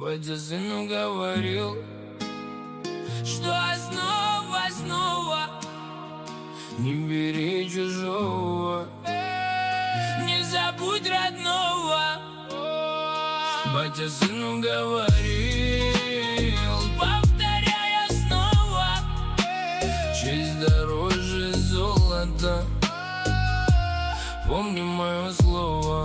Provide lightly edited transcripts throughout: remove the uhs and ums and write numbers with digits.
Батя сыну говорил, что снова не бери чужого, не забудь родного. Батя сыну говорил, повторяя снова: честь дороже золота, помни мое слово.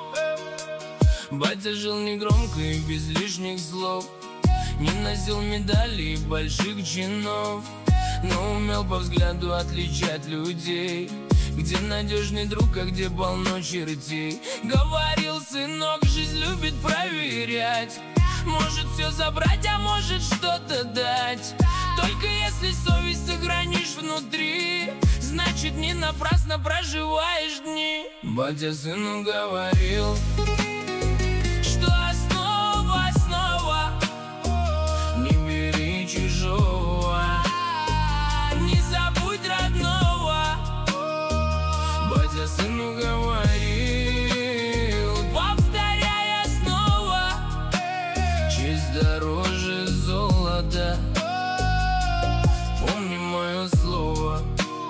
Батя жил негромко и без лишних слов, не носил медалей и больших чинов, но умел по взгляду отличать людей, где надежный друг, а где полно чертей. Говорил: сынок, жизнь любит проверять, может все забрать, а может что-то дать. Только если совесть сохранишь внутри, значит не напрасно проживаешь дни. Батя сыну говорил, что снова не бери чужого, не забудь родного. Батя сыну говорил, повторяя снова: честь дороже золота, помни мое слово.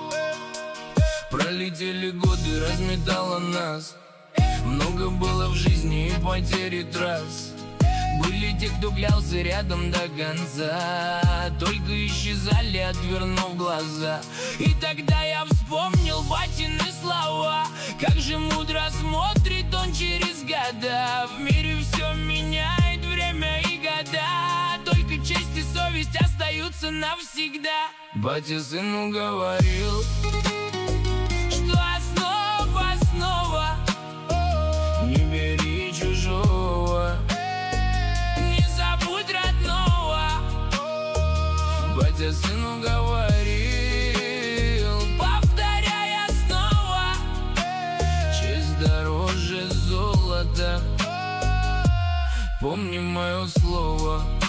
Пролетели годы, разметало нас, много было в жизни и потери трасс. Были те, кто клялся рядом до конца, только исчезали, отвернув глаза. И тогда я вспомнил батины слова, как же мудро смотрит он через года. В мире все меняет время и года, только честь и совесть остаются навсегда. Батя сыну говорил, что снова не бери чужого, не забудь родного. Батя сыну говорил, повторяя снова: честь дороже золота, помни мое слово.